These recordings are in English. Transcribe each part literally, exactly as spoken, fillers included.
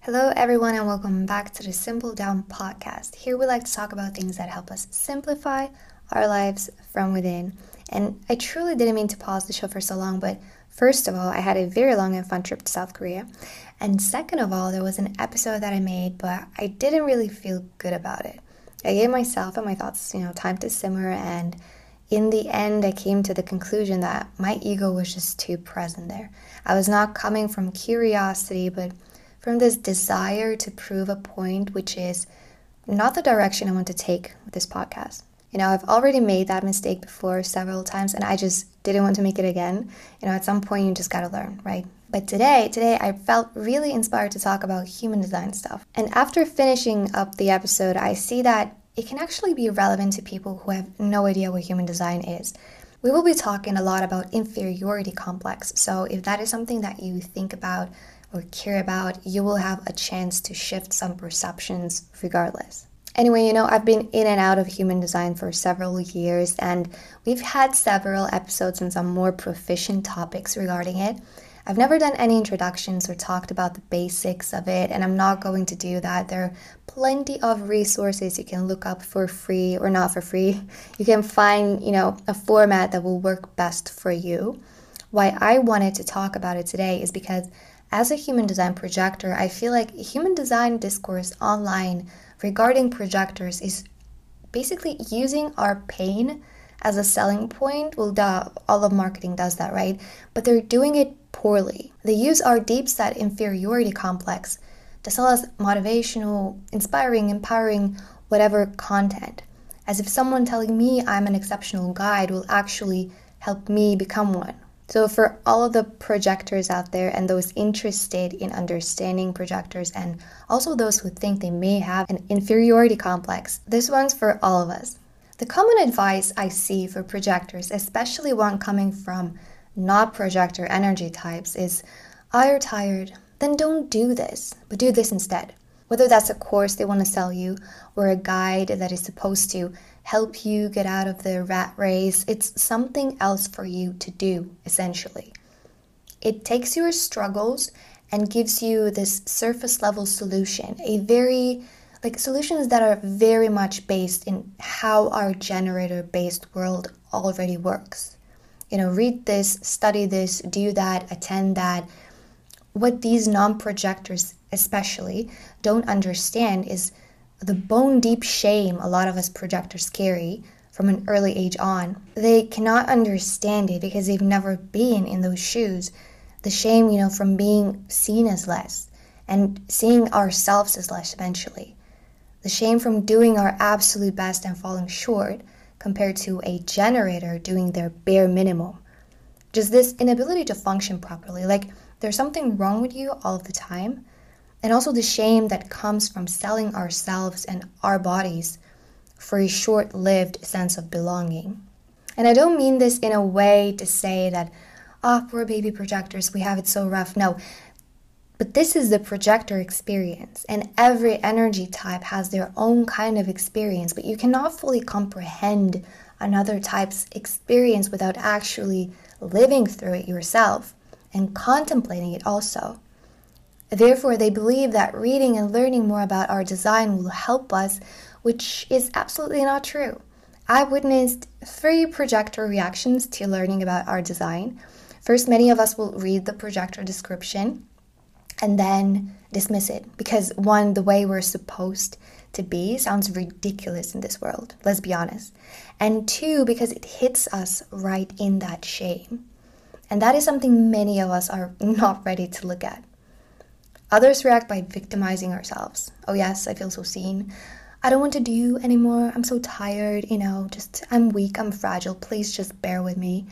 Hello, everyone, and welcome back to the Simple Down podcast. Here we like to talk about things that help us simplify our lives from within. And I truly didn't mean to pause the show for so long, but first of all, I had a very long and fun trip to South Korea. And second of all, there was an episode that I made, but I didn't really feel good about it. I gave myself and my thoughts, you know, time to simmer, and in the end, I came to the conclusion that my ego was just too present there. I was not coming from curiosity, but from this desire to prove a point, which is not the direction I want to take with this podcast. You know, I've already made that mistake before several times, and I just didn't want to make it again. You know, at some point you just gotta learn, right? But today, today I felt really inspired to talk about human design stuff. And after finishing up the episode, I see that it can actually be relevant to people who have no idea what human design is. We will be talking a lot about inferiority complex, so if that is something that you think about or care about, you will have a chance to shift some perceptions regardless. Anyway, you know, I've been in and out of human design for several years, and we've had several episodes on some more proficient topics regarding it. I've never done any introductions or talked about the basics of it, and I'm not going to do that. There are plenty of resources you can look up for free or not for free. You can find, you know, a format that will work best for you. Why I wanted to talk about it today is because as a human design projector, I feel like human design discourse online regarding projectors is basically using our pain as a selling point. Well, duh, all of marketing does that, right? But they're doing it poorly. They use our deep set inferiority complex to sell us motivational, inspiring, empowering, whatever content, as if someone telling me I'm an exceptional guide will actually help me become one. So for all of the projectors out there and those interested in understanding projectors and also those who think they may have an inferiority complex, this one's for all of us. The common advice I see for projectors, especially one coming from not projector energy types, is, "Oh, you're tired, then don't do this, but do this instead." Whether that's a course they want to sell you or a guide that is supposed to help you get out of the rat race, it's something else for you to do, essentially. It takes your struggles and gives you this surface level solution, a very, like solutions that are very much based in how our generator-based world already works. You know, read this, study this, do that, attend that. What these non-projectors especially don't understand is the bone-deep shame a lot of us projectors carry from an early age on. They cannot understand it because they've never been in those shoes. The shame, you know, from being seen as less and seeing ourselves as less eventually. The shame from doing our absolute best and falling short compared to a generator doing their bare minimum. Just this inability to function properly, like there's something wrong with you all of the time. And also the shame that comes from selling ourselves and our bodies for a short-lived sense of belonging. And I don't mean this in a way to say that, "Oh, poor baby projectors, we have it so rough." No, but this is the projector experience, and every energy type has their own kind of experience, but you cannot fully comprehend another type's experience without actually living through it yourself and contemplating it also. Therefore, they believe that reading and learning more about our design will help us, which is absolutely not true. I witnessed three projector reactions to learning about our design. First, many of us will read the projector description and then dismiss it because, one, the way we're supposed to be sounds ridiculous in this world, let's be honest. And two, because it hits us right in that shame. And that is something many of us are not ready to look at. Others react by victimizing ourselves. "Oh yes, I feel so seen. I don't want to do anymore. I'm so tired, you know, just I'm weak, I'm fragile. Please just bear with me."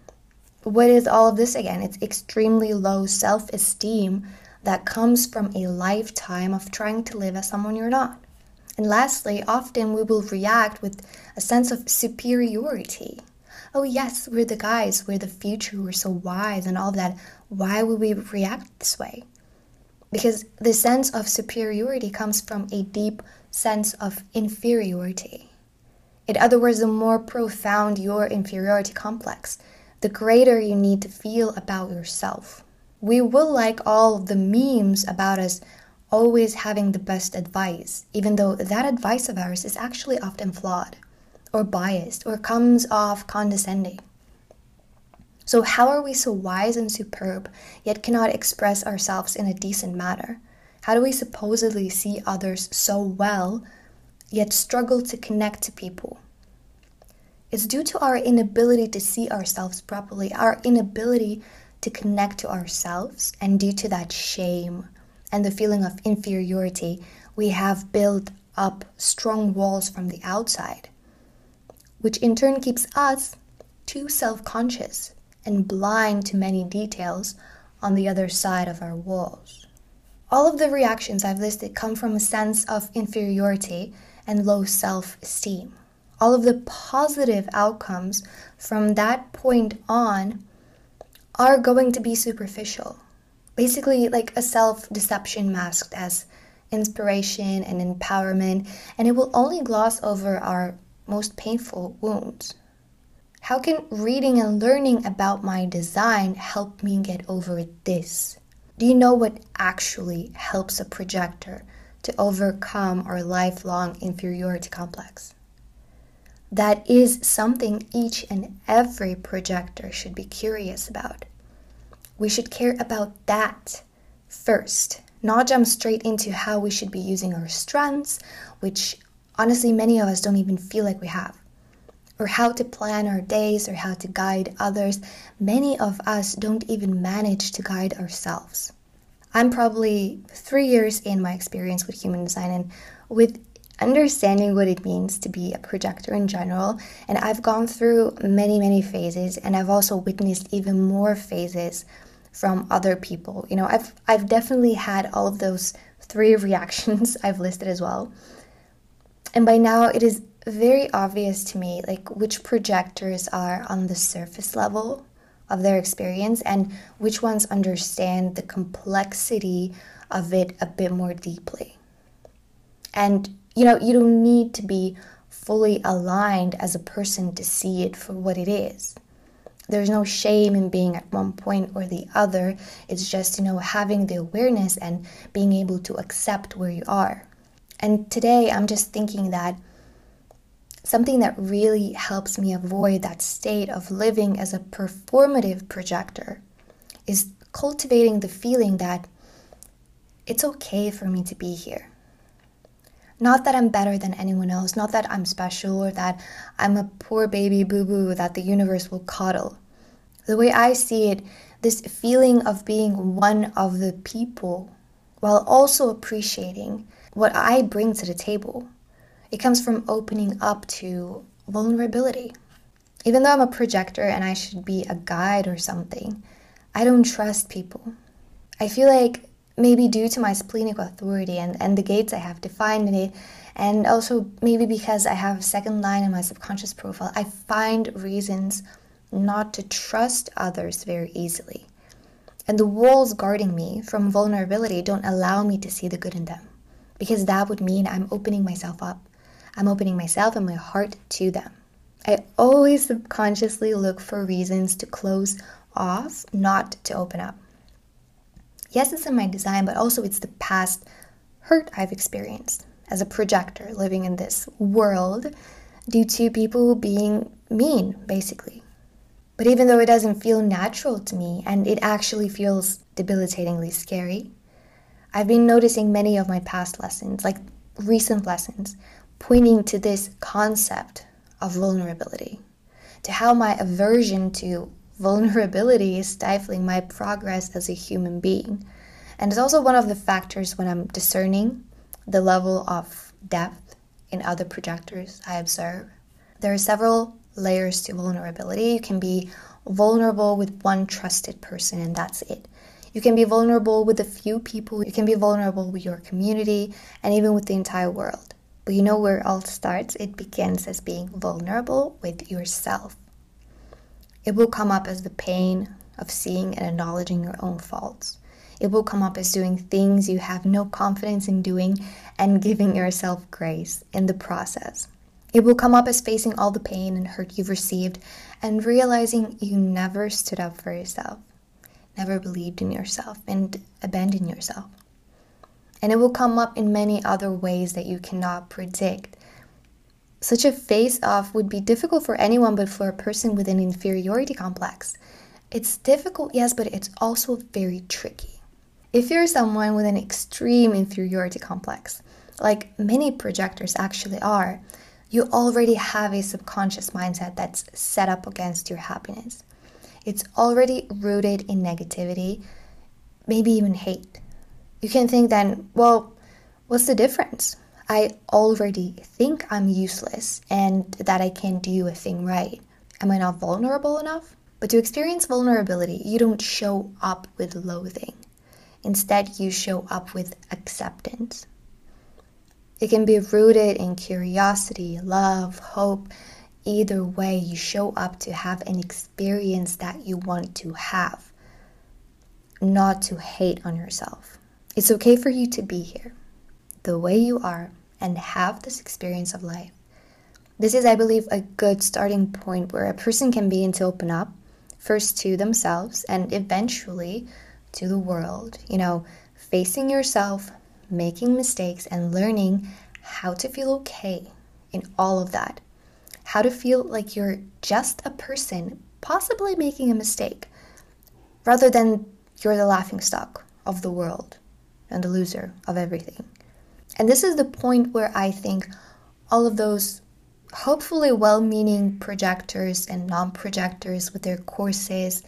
What is all of this again? It's extremely low self-esteem that comes from a lifetime of trying to live as someone you're not. And lastly, often we will react with a sense of superiority. "Oh yes, we're the guys, we're the future, we're so wise and all of that. Why would we react this way?" Because the sense of superiority comes from a deep sense of inferiority. In other words, the more profound your inferiority complex, the greater you need to feel about yourself. We will like all of the memes about us always having the best advice, even though that advice of ours is actually often flawed or biased or comes off condescending. So how are we so wise and superb, yet cannot express ourselves in a decent manner? How do we supposedly see others so well, yet struggle to connect to people? It's due to our inability to see ourselves properly, our inability to connect to ourselves, and due to that shame and the feeling of inferiority, we have built up strong walls from the outside, which in turn keeps us too self-conscious and blind to many details on the other side of our walls. All of the reactions I've listed come from a sense of inferiority and low self-esteem. All of the positive outcomes from that point on are going to be superficial. Basically like a self-deception masked as inspiration and empowerment, and it will only gloss over our most painful wounds. How can reading and learning about my design help me get over this? Do you know what actually helps a projector to overcome our lifelong inferiority complex? That is something each and every projector should be curious about. We should care about that first, not jump straight into how we should be using our strengths, which honestly many of us don't even feel like we have, or how to plan our days or how to guide others. Many of us don't even manage to guide ourselves. I'm probably three years in my experience with human design and with understanding what it means to be a projector in general, and I've gone through many, many phases, and I've also witnessed even more phases from other people. You know, I've I've definitely had all of those three reactions I've listed as well. And by now it is very obvious to me like which projectors are on the surface level of their experience and which ones understand the complexity of it a bit more deeply. And you know, you don't need to be fully aligned as a person to see it for what it is. There's no shame in being at one point or the other. It's just, you know, having the awareness and being able to accept where you are. And today I'm just thinking that something that really helps me avoid that state of living as a performative projector is cultivating the feeling that it's okay for me to be here. Not that I'm better than anyone else, not that I'm special or that I'm a poor baby boo-boo that the universe will coddle. The way I see it, this feeling of being one of the people while also appreciating what I bring to the table, it comes from opening up to vulnerability. Even though I'm a projector and I should be a guide or something, I don't trust people. I feel like maybe due to my splenic authority and, and the gates I have defined in it, and also maybe because I have second line in my subconscious profile, I find reasons not to trust others very easily. And the walls guarding me from vulnerability don't allow me to see the good in them, because that would mean I'm opening myself up. I'm opening myself and my heart to them. I always subconsciously look for reasons to close off, not to open up. Yes, it's in my design, but also it's the past hurt I've experienced as a projector living in this world due to people being mean, basically. But even though it doesn't feel natural to me and it actually feels debilitatingly scary, I've been noticing many of my past lessons, like recent lessons, pointing to this concept of vulnerability, to how my aversion to vulnerability is stifling my progress as a human being. And it's also one of the factors when I'm discerning the level of depth in other projectors I observe. There are several layers to vulnerability. You can be vulnerable with one trusted person and that's it. You can be vulnerable with a few people. You can be vulnerable with your community and even with the entire world. But you know where it all starts? It begins as being vulnerable with yourself. It will come up as the pain of seeing and acknowledging your own faults. It will come up as doing things you have no confidence in doing and giving yourself grace in the process. It will come up as facing all the pain and hurt you've received and realizing you never stood up for yourself, never believed in yourself, and abandoned yourself. And it will come up in many other ways that you cannot predict. Such a face-off would be difficult for anyone, but for a person with an inferiority complex, it's difficult, yes, but it's also very tricky. If you're someone with an extreme inferiority complex, like many projectors actually are, you already have a subconscious mindset that's set up against your happiness. It's already rooted in negativity, maybe even hate. You can think then, well, what's the difference? I already think I'm useless and that I can't do a thing right. Am I not vulnerable enough? But to experience vulnerability, you don't show up with loathing. Instead, you show up with acceptance. It can be rooted in curiosity, love, hope. Either way, you show up to have an experience that you want to have, not to hate on yourself. It's okay for you to be here, the way you are, and have this experience of life. This is, I believe, a good starting point where a person can begin to open up, first to themselves and eventually to the world. You know, facing yourself, making mistakes, and learning how to feel okay in all of that. How to feel like you're just a person, possibly making a mistake, rather than you're the laughingstock of the world and the loser of everything. And this is the point where I think all of those hopefully well-meaning projectors and non-projectors with their courses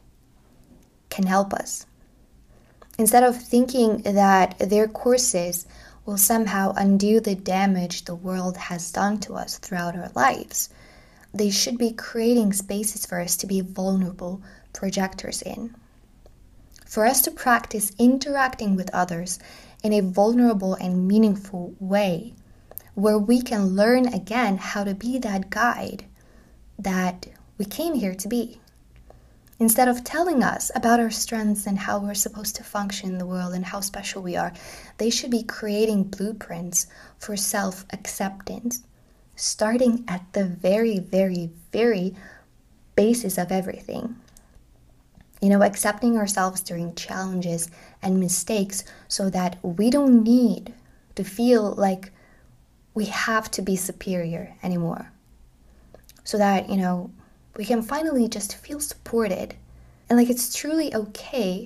can help us. Instead of thinking that their courses will somehow undo the damage the world has done to us throughout our lives, they should be creating spaces for us to be vulnerable projectors in. For us to practice interacting with others in a vulnerable and meaningful way, where we can learn again how to be that guide that we came here to be. Instead of telling us about our strengths and how we're supposed to function in the world and how special we are, they should be creating blueprints for self-acceptance, starting at the very, very, very basis of everything. You know, accepting ourselves during challenges and mistakes so that we don't need to feel like we have to be superior anymore. So that, you know, we can finally just feel supported and like it's truly okay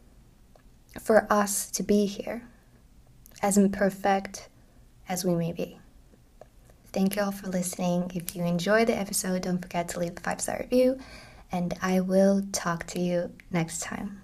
for us to be here, as imperfect as we may be. Thank you all for listening. If you enjoyed the episode, don't forget to leave a five-star review, and I will talk to you next time.